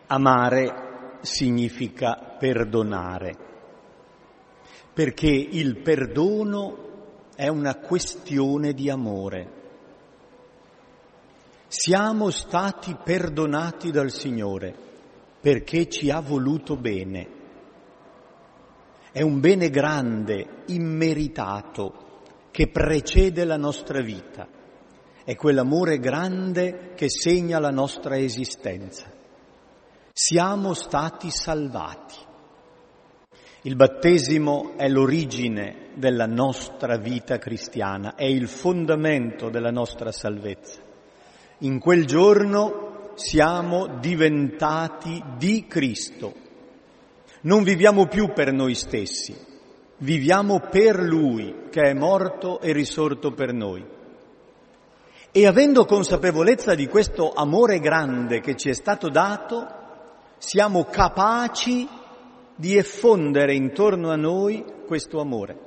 Amare significa perdonare, perché il perdono è una questione di amore. Siamo stati perdonati dal Signore perché ci ha voluto bene. È un bene grande, immeritato, che precede la nostra vita. È quell'amore grande che segna la nostra esistenza. Siamo stati salvati. Il battesimo è l'origine della nostra vita cristiana, è il fondamento della nostra salvezza. In quel giorno siamo diventati di Cristo. Non viviamo più per noi stessi, viviamo per Lui che è morto e risorto per noi. E avendo consapevolezza di questo amore grande che ci è stato dato, siamo capaci di effondere intorno a noi questo amore.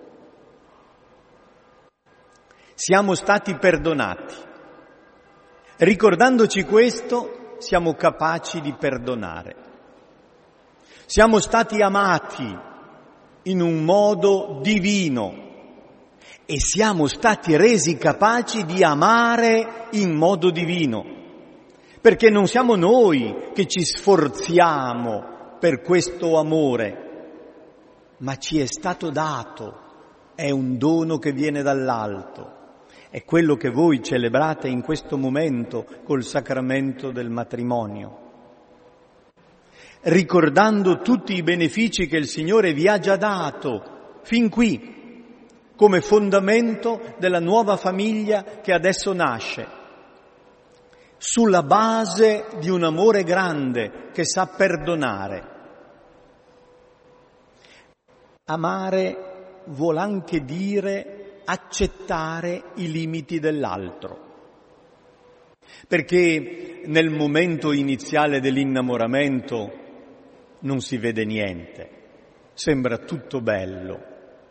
Siamo stati perdonati. Ricordandoci questo, siamo capaci di perdonare. Siamo stati amati in un modo divino e siamo stati resi capaci di amare in modo divino. Perché non siamo noi che ci sforziamo per questo amore, ma ci è stato dato, è un dono che viene dall'alto, è quello che voi celebrate in questo momento col sacramento del matrimonio, ricordando tutti i benefici che il Signore vi ha già dato fin qui, come fondamento della nuova famiglia che adesso nasce. Sulla base di un amore grande che sa perdonare. Amare vuol anche dire accettare i limiti dell'altro. Perché nel momento iniziale dell'innamoramento non si vede niente, sembra tutto bello.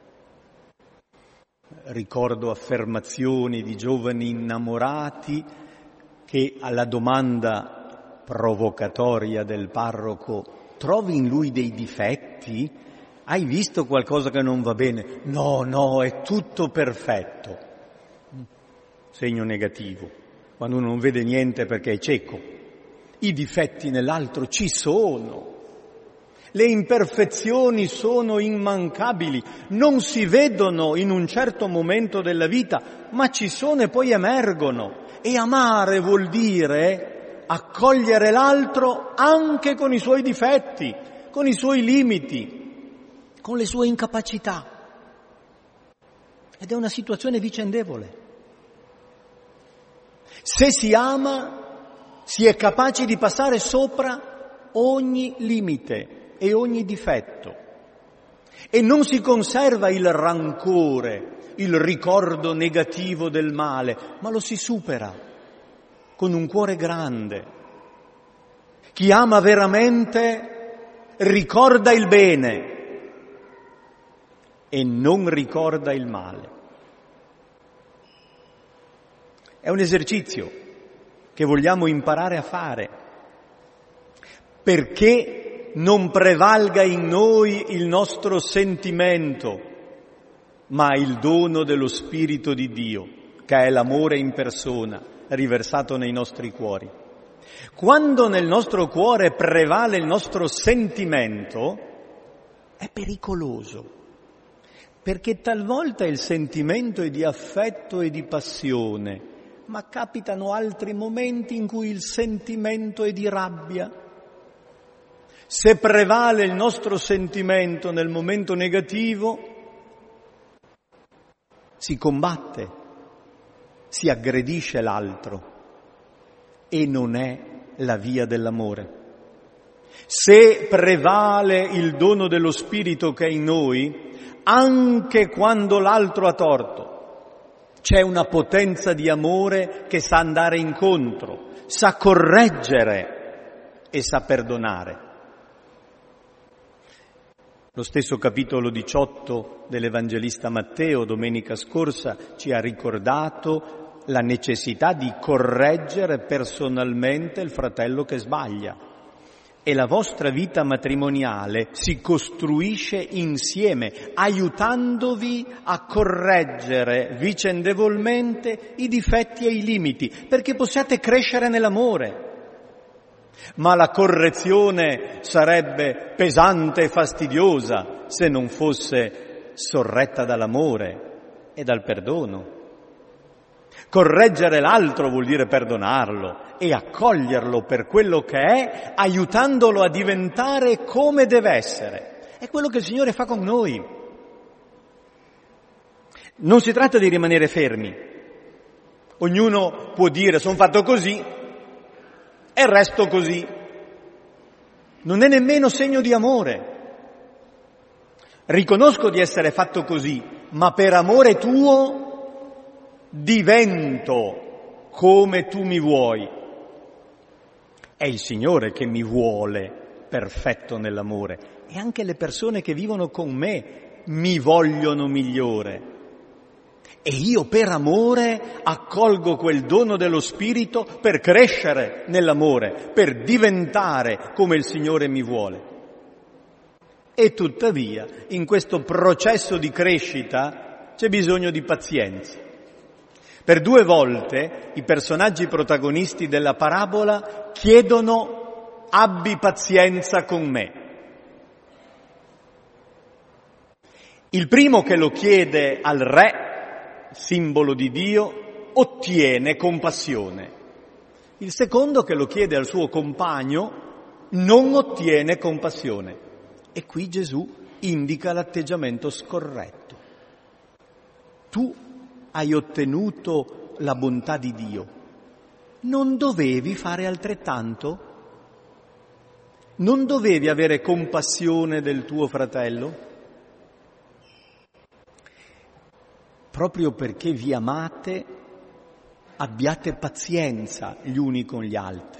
Ricordo affermazioni di giovani innamorati che alla domanda provocatoria del parroco «Trovi in lui dei difetti? Hai visto qualcosa che non va bene?» No, è tutto perfetto. Segno negativo, quando uno non vede niente perché è cieco. I difetti nell'altro ci sono. Le imperfezioni sono immancabili, non si vedono in un certo momento della vita, ma ci sono e poi emergono. E amare vuol dire accogliere l'altro anche con i suoi difetti, con i suoi limiti, con le sue incapacità. Ed è una situazione vicendevole. Se si ama, si è capaci di passare sopra ogni limite e ogni difetto. E non si conserva il rancore, il ricordo negativo del male, ma lo si supera con un cuore grande. Chi ama veramente ricorda il bene e non ricorda il male. È un esercizio che vogliamo imparare a fare perché non prevalga in noi il nostro sentimento, ma il dono dello Spirito di Dio, che è l'amore in persona, riversato nei nostri cuori. Quando nel nostro cuore prevale il nostro sentimento, è pericoloso, perché talvolta il sentimento è di affetto e di passione, ma capitano altri momenti in cui il sentimento è di rabbia. Se prevale il nostro sentimento nel momento negativo, si combatte, si aggredisce l'altro e non è la via dell'amore. Se prevale il dono dello Spirito che è in noi, anche quando l'altro ha torto, c'è una potenza di amore che sa andare incontro, sa correggere e sa perdonare. Lo stesso capitolo 18 dell'Evangelista Matteo, domenica scorsa, ci ha ricordato la necessità di correggere personalmente il fratello che sbaglia. e la vostra vita matrimoniale si costruisce insieme, aiutandovi a correggere vicendevolmente i difetti e i limiti, perché possiate crescere nell'amore. Ma la correzione sarebbe pesante e fastidiosa se non fosse sorretta dall'amore e dal perdono. Correggere l'altro vuol dire perdonarlo e accoglierlo per quello che è, aiutandolo a diventare come deve essere. È quello che il Signore fa con noi. Non si tratta di rimanere fermi. Ognuno può dire sono fatto così e resto così. Non è nemmeno segno di amore. Riconosco di essere fatto così, ma per amore tuo divento come tu mi vuoi. È il Signore che mi vuole perfetto nell'amore e anche le persone che vivono con me mi vogliono migliore. E io per amore accolgo quel dono dello Spirito per crescere nell'amore, per diventare come il Signore mi vuole. E tuttavia, in questo processo di crescita c'è bisogno di pazienza. Per 2 volte i personaggi protagonisti della parabola chiedono abbi pazienza con me. Il primo che lo chiede al re, simbolo di Dio, ottiene compassione. Il secondo che lo chiede al suo compagno non ottiene compassione. E qui Gesù indica l'atteggiamento scorretto. Tu hai ottenuto la bontà di Dio. Non dovevi fare altrettanto? Non dovevi avere compassione del tuo fratello? Proprio perché vi amate, abbiate pazienza gli uni con gli altri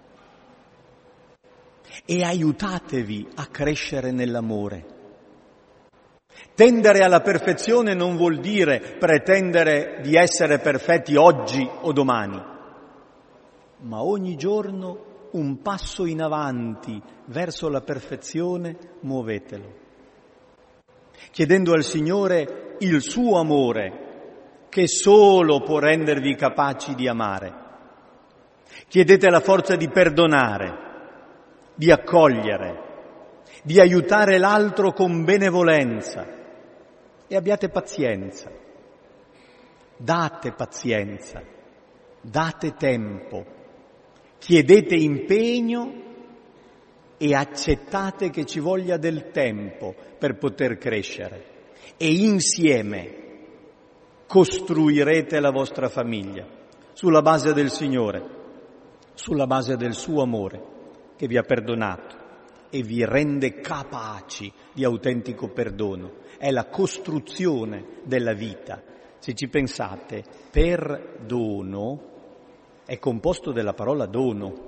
e aiutatevi a crescere nell'amore. Tendere alla perfezione non vuol dire pretendere di essere perfetti oggi o domani, ma ogni giorno un passo in avanti verso la perfezione muovetelo, chiedendo al Signore il suo amore che solo può rendervi capaci di amare. Chiedete la forza di perdonare, di accogliere, di aiutare l'altro con benevolenza e abbiate pazienza. Date pazienza, date tempo, chiedete impegno e accettate che ci voglia del tempo per poter crescere e insieme costruirete la vostra famiglia sulla base del Signore, sulla base del suo amore che vi ha perdonato e vi rende capaci di autentico perdono. È la costruzione della vita. Se ci pensate, perdono è composto dalla parola dono.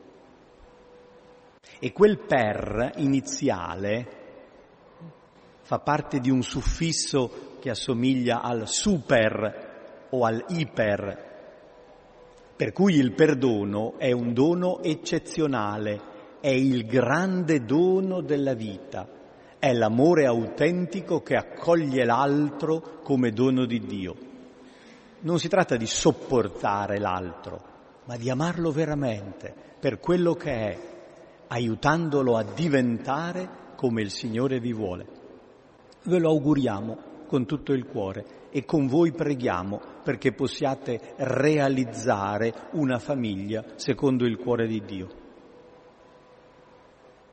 E quel per iniziale fa parte di un suffisso che assomiglia al super o al iper, per cui il perdono è un dono eccezionale, è il grande dono della vita, è l'amore autentico che accoglie l'altro come dono di Dio. Non si tratta di sopportare l'altro, ma di amarlo veramente per quello che è, aiutandolo a diventare come il Signore vi vuole. Ve lo auguriamo con tutto il cuore e con voi preghiamo perché possiate realizzare una famiglia secondo il cuore di Dio.